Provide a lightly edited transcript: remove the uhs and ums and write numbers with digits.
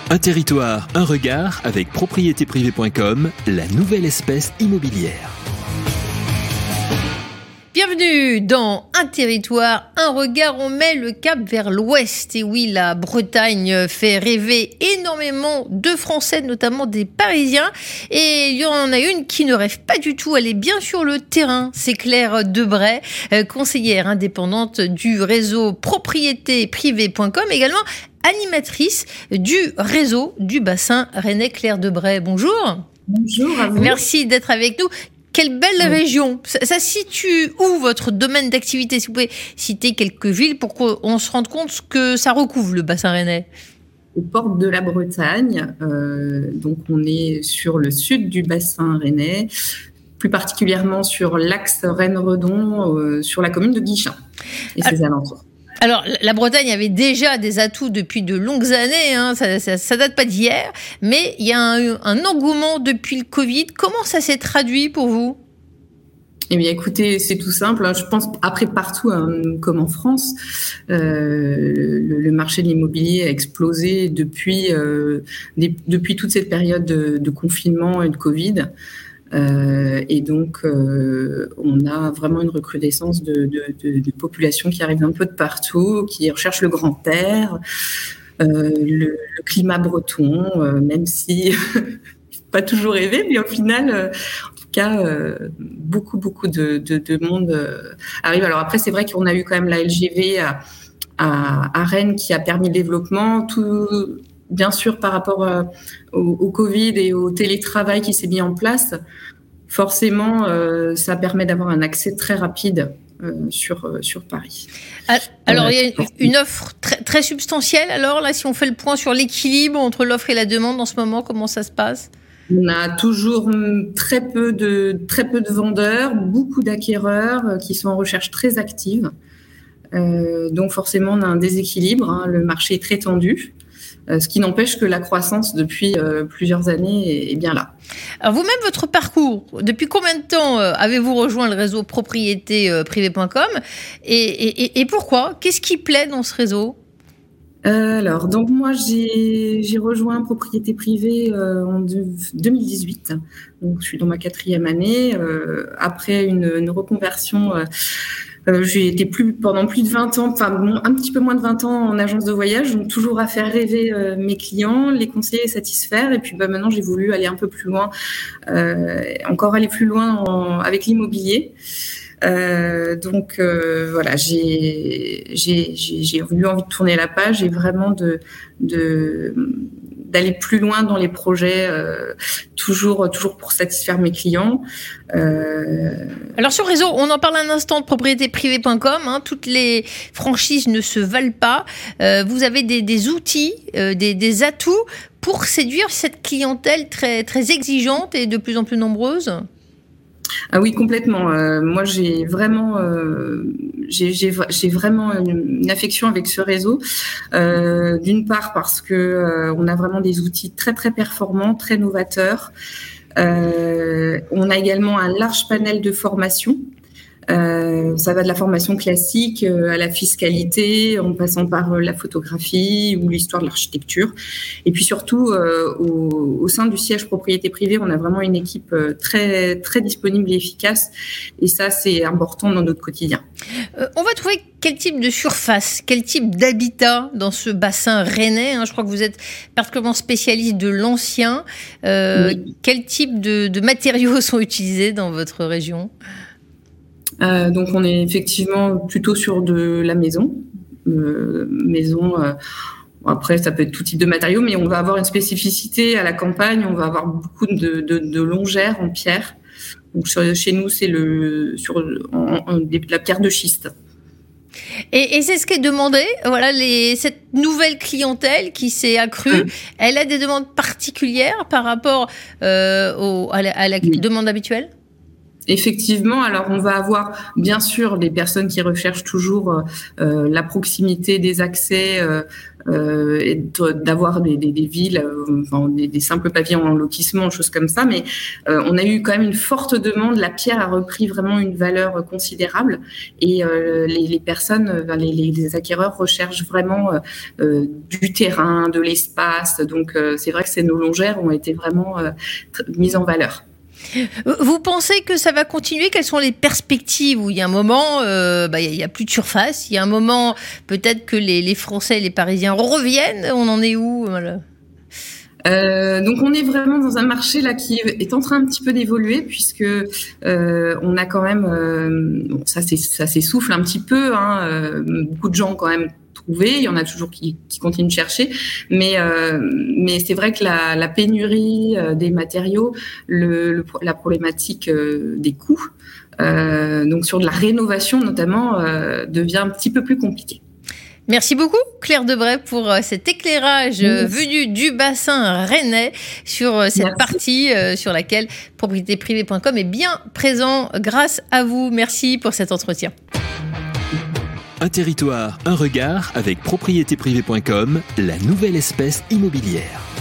Un territoire, un regard avec propriétéprivée.com, la nouvelle espèce immobilière. Bienvenue dans Un territoire, un regard, on met le cap vers l'ouest. Et oui, la Bretagne fait rêver énormément de Français, notamment des Parisiens. Et il y en a une qui ne rêve pas du tout, elle est bien sur le terrain. C'est Claire Debray, conseillère indépendante du réseau propriétéprivée.com, également animatrice du réseau du bassin rennais. Claire Debray, bonjour. Bonjour à vous. Merci d'être avec nous. Quelle belle région. Ça situe où votre domaine d'activité? Si vous pouvez citer quelques villes pour qu'on se rende compte que ça recouvre le bassin rennais. Aux portes de la Bretagne, donc on est sur le sud du bassin rennais, plus particulièrement sur l'axe Rennes-Redon, sur la commune de Guichen et ses alentours. Alors, la Bretagne avait déjà des atouts depuis de longues années, hein, ça date pas d'hier, mais il y a un engouement depuis le Covid. Comment ça s'est traduit pour vous ? Eh bien, écoutez, c'est tout simple. Je pense, après partout, comme en France, le marché de l'immobilier a explosé depuis toute cette période de confinement et de Covid. Et donc, on a vraiment une recrudescence de population qui arrive un peu de partout, qui recherche le grand air, le climat breton, même si pas toujours rêvé, mais au final, en tout cas, beaucoup de monde arrive. Alors après, c'est vrai qu'on a eu quand même la LGV à Rennes qui a permis le développement, tout. Bien sûr, par rapport au Covid et au télétravail qui s'est mis en place, forcément, ça permet d'avoir un accès très rapide sur Paris. Alors, il y a une offre très substantielle. Alors là, si on fait le point sur l'équilibre entre l'offre et la demande en ce moment, comment ça se passe ? On a toujours très peu de vendeurs, beaucoup d'acquéreurs qui sont en recherche très active. Donc forcément, on a un déséquilibre. Hein, le marché est très tendu. Ce qui n'empêche que la croissance depuis plusieurs années est bien là. Alors vous-même, votre parcours, depuis combien de temps avez-vous rejoint le réseau propriétéprivée.com et pourquoi ? Qu'est-ce qui plaît dans ce réseau ? Alors, donc moi, j'ai rejoint Propriété Privée en 2018. Donc, je suis dans ma 4e année. Après une reconversion... j'ai été pendant plus de 20 ans, enfin un petit peu moins de 20 ans en agence de voyage, donc toujours à faire rêver mes clients, les conseiller et satisfaire. Et puis maintenant, j'ai voulu aller un peu plus loin, encore aller plus loin avec l'immobilier. Donc voilà, j'ai eu envie de tourner la page et vraiment d'aller plus loin dans les projets, toujours pour satisfaire mes clients. Alors sur le réseau, on en parle un instant de propriétéprivée.com, hein, toutes les franchises ne se valent pas. Vous avez des outils, des atouts pour séduire cette clientèle très, très exigeante et de plus en plus nombreuse ? Ah oui, complètement. Moi, j'ai vraiment une affection avec ce réseau. D'une part parce que on a vraiment des outils très très performants, très novateurs. On a également un large panel de formations. Ça va de la formation classique à la fiscalité, en passant par la photographie ou l'histoire de l'architecture. Et puis surtout, au sein du siège propriété privée, on a vraiment une équipe très, très disponible et efficace. Et ça, c'est important dans notre quotidien. On va trouver quel type de surface, quel type d'habitat dans ce bassin rennais, hein, je crois que vous êtes particulièrement spécialiste de l'ancien. Oui. Quel type de matériaux sont utilisés dans votre région ? Donc on est effectivement plutôt sur de la maison. Après, ça peut être tout type de matériaux, mais on va avoir une spécificité à la campagne. On va avoir beaucoup de longères en pierre. Donc chez nous, c'est la pierre de schiste. Et c'est ce qui est demandé. Voilà, cette nouvelle clientèle qui s'est accrue, elle a des demandes particulières par rapport à la demande habituelle ? Effectivement, alors on va avoir bien sûr des personnes qui recherchent toujours la proximité des accès, et d'avoir des villes, des simples pavillons en lotissement, choses comme ça, mais on a eu quand même une forte demande. La pierre a repris vraiment une valeur considérable et les personnes, les acquéreurs recherchent vraiment du terrain, de l'espace. Donc c'est vrai que ces nos longères ont été vraiment mises en valeur. Vous pensez que ça va continuer? Quelles sont les perspectives? Où il y a un moment, il y a plus de surface. Il y a un moment, peut-être que les Français et les Parisiens reviennent. On en est où? Voilà. Donc on est vraiment dans un marché là qui est en train un petit peu d'évoluer, puisque on a quand même ça s'essouffle un petit peu, beaucoup de gens ont quand même trouvé, il y en a toujours qui continuent de chercher, mais c'est vrai que la pénurie des matériaux, la problématique des coûts, donc sur de la rénovation notamment, devient un petit peu plus compliquée. Merci beaucoup Claire Debray pour cet éclairage venu du bassin rennais sur cette partie sur laquelle propriétéprivée.com est bien présent grâce à vous. Merci pour cet entretien. Un territoire, un regard avec propriétéprivée.com, la nouvelle espèce immobilière.